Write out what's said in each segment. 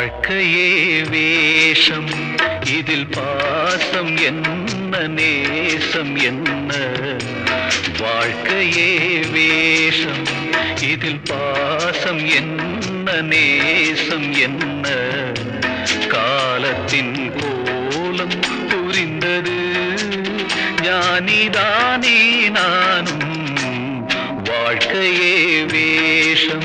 வாழ்க்கையே வேஷம், இதில் பாசம் என்ன நேசம் என்ன? வாழ்க்கையே வேஷம், இதில் பாசம் என்ன நேசம் என்ன? காலத்தின் கோலம் புரிந்தது, ஞானிதானே நானும். வாழ்க்கையே வேஷம்.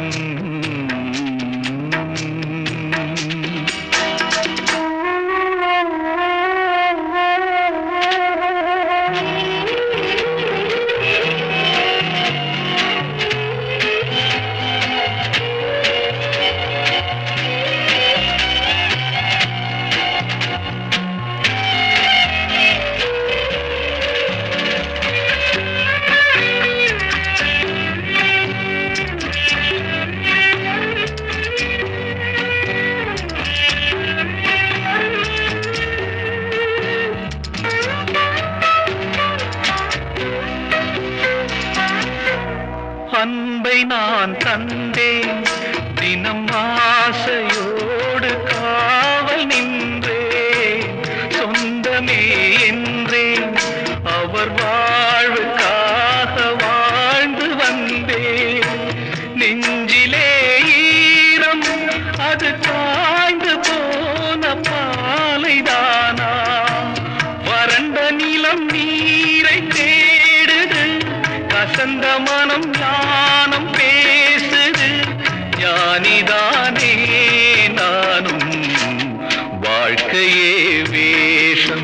அன்பை நான் தந்தேன், தினம் ஆசையோடு காவல் நின்றேன். சொந்தமே என்றேன், அவர் வாழ்வுக்காக வாழ்ந்து வந்தேன். நெஞ்சிலே ஈரம், அது காய்ந்து போன பாலைதானா? வறண்ட நிலம் நீரை தேடுது, கசந்த மனம் ஞானம் பேசுது, ஞானிதானே நானும். வாழ்க்கையே வேஷம்.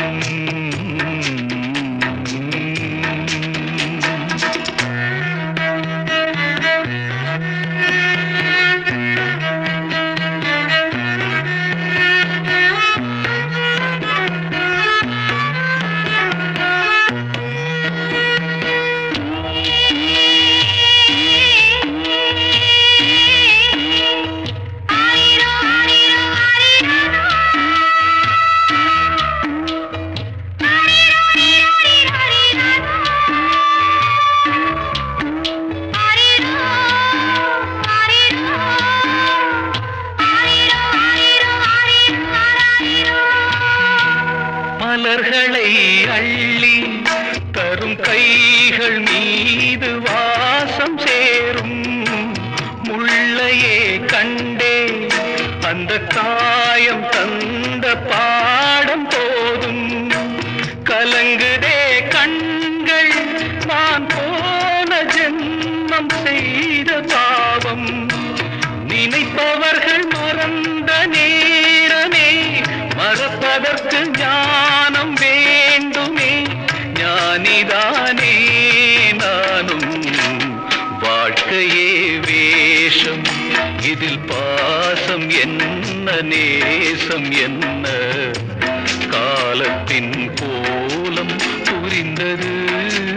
மலர்களை அள்ளி தரும் கைகள் மீது வாசம் சேரும். முள்ளையே கண்டே அந்த காயம் தந்த பாடம் போதும். கலங்குதே கண்கள், நான் போன ஜென்மம் செய்த பாவம். நினைப்பவர்கள் மறந்த நேரமே, மறப்பதற்கு ஞானம் வேண்டுமே, ஞானிதானே நானும். வாழ்க்கையே வேஷம், இதில் பாசம் என்ன நேசம் என்ன? காலத்தின் கோலம் புரிந்தது,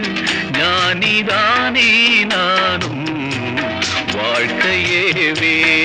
ஞானிதானே நானும். வாழ்க்கையே